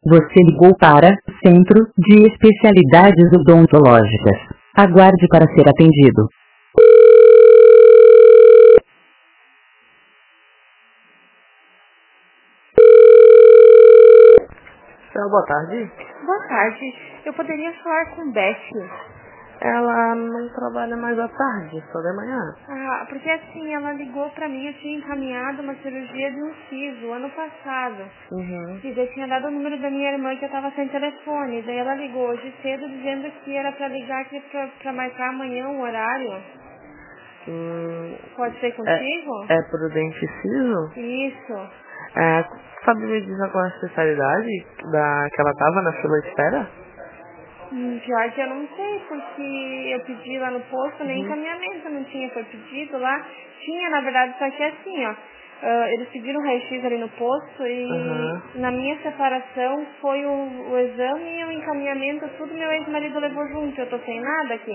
Você ligou para o Centro de Especialidades Odontológicas. Aguarde para ser atendido. Boa tarde. Boa tarde. Eu poderia falar com Beth? Ela não trabalha mais à tarde, só de manhã. Ah, porque assim, ela ligou pra mim, eu tinha encaminhado uma cirurgia de um siso ano passado. E eu tinha dado o número da minha irmã que eu tava sem telefone. Daí ela ligou hoje cedo dizendo que era pra ligar aqui pra marcar amanhã um horário. Pode ser contigo? É pro dente siso? Isso. Sabe me dizer qual é a especialidade que ela tava na fila de espera? Pior que eu não sei, porque eu pedi lá no posto, nem encaminhamento não tinha, foi pedido lá. Tinha, na verdade, só que assim, ó. Eles pediram raio-x ali no posto e na minha separação foi o exame e o encaminhamento, tudo meu ex-marido levou junto. Eu tô sem nada aqui.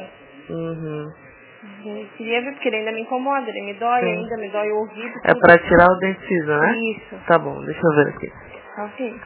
Eu queria ver, porque ele ainda me incomoda, ele me dói ainda, me dói o ouvido. É tudo. pra tirar o dente siso, né? Isso. Tá bom, deixa eu ver aqui. Ok.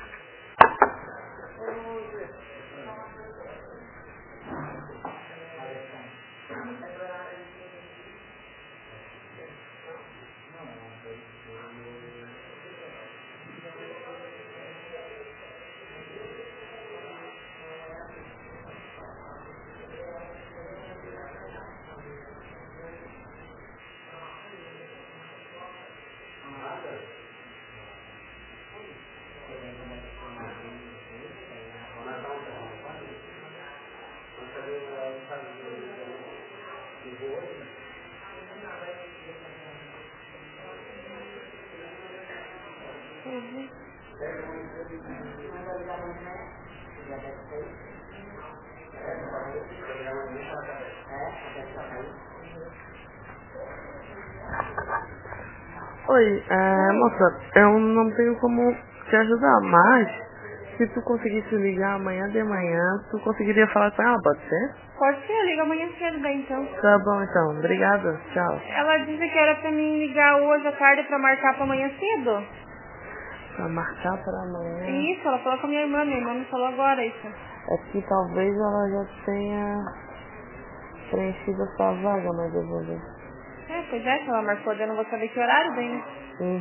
Oi, moça, eu não tenho como te ajudar, mas se tu conseguisse ligar amanhã de manhã, tu conseguiria falar com ela, pode ser? Pode ser, eu ligo amanhã cedo daí então. Tá bom então, obrigado, tchau. Ela disse que era pra mim ligar hoje à tarde pra marcar pra amanhã cedo. Pra marcar pra amanhã? Isso, ela falou com a minha irmã me falou agora isso. É que talvez ela já tenha preenchido essa vaga, mas eu vou ver. Pois é, se ela marcou, eu não vou saber que horário daí, né?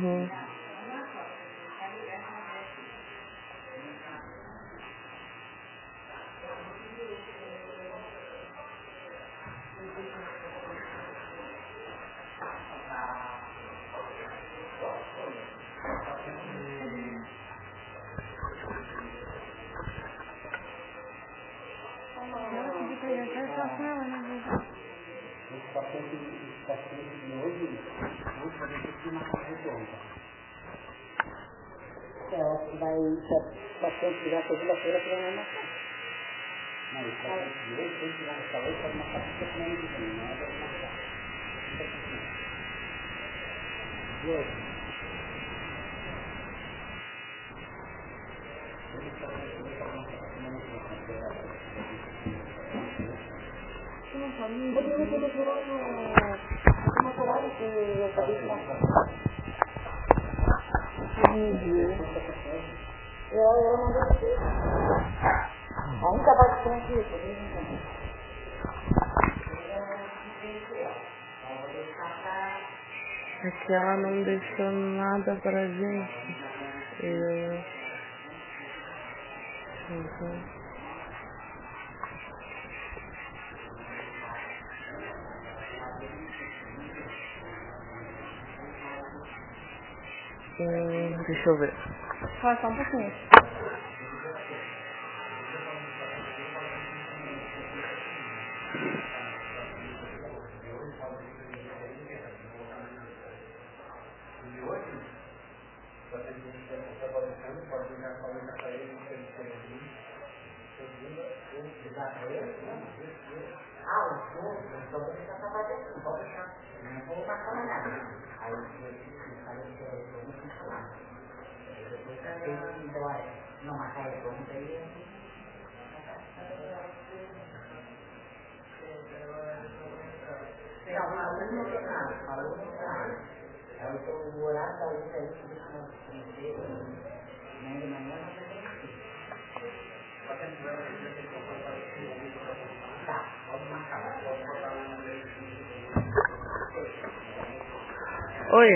Ela pediu pra ir até falar com ela, né? Paciente já segunda-feira para não marcar. Não, o paciente de hoje tem que ir lá no salão para marcar porque senão não tem, não é para marcar. De hoje. Não pode Poderia ter virado uma coragem que eu acabei de marcar. Eu mandei aqui. A única parte que tem aqui, É que ela não deixou nada pra gente. Deixa eu ver. Fala só um pouquinho. não marcar ele pronto aí. Não, falou não tem nada, falou não tem nada. Aí eu tô o horário da outra aí, que deixa eu preencher, nem de manhã, não tem. Oi.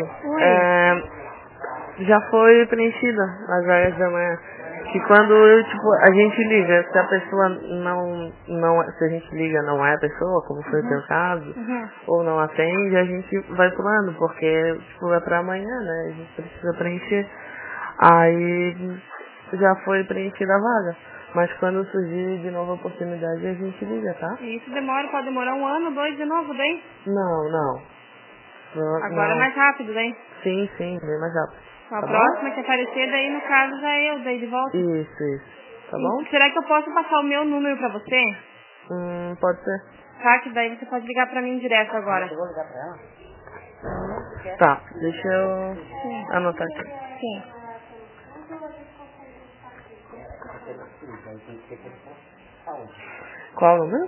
Já foi preenchida as vagas da manhã. Que quando a gente liga, se a pessoa se a gente liga não é a pessoa, como foi o teu caso, ou não atende, a gente vai pulando, porque é pra amanhã, né? A gente precisa preencher. Aí já foi preenchida a vaga. Mas quando surgir de novo a oportunidade, a gente liga, tá? E isso pode demorar 1 ano, 2 de novo, daí? Não. Agora é mais rápido, daí? Sim, bem mais rápido. A Tá próxima que aparecer, daí no caso já é eu, daí de volta. Isso. Tá bom? E será que eu posso passar o meu número pra você? Pode ser. Tá, que daí você pode ligar pra mim direto agora. Eu vou ligar pra ela? Tá, deixa eu anotar aqui. Sim. Qual o número?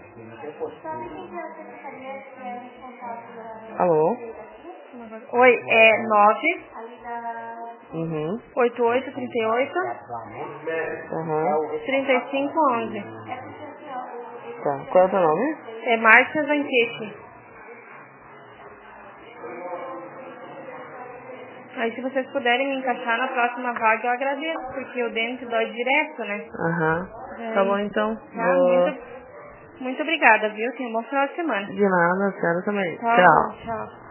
Alô? Oi, é 9 Uhum. 8838 3511. Tá, qual é o teu nome? É Márcia Zanquete. Aí se vocês puderem me encaixar na próxima vaga, eu agradeço, porque o dente dói direto, né? Tá bom então. Tá, muito obrigada, viu? Tenha um bom final de semana. De nada, a senhora também. Tá, Tchau. tchau.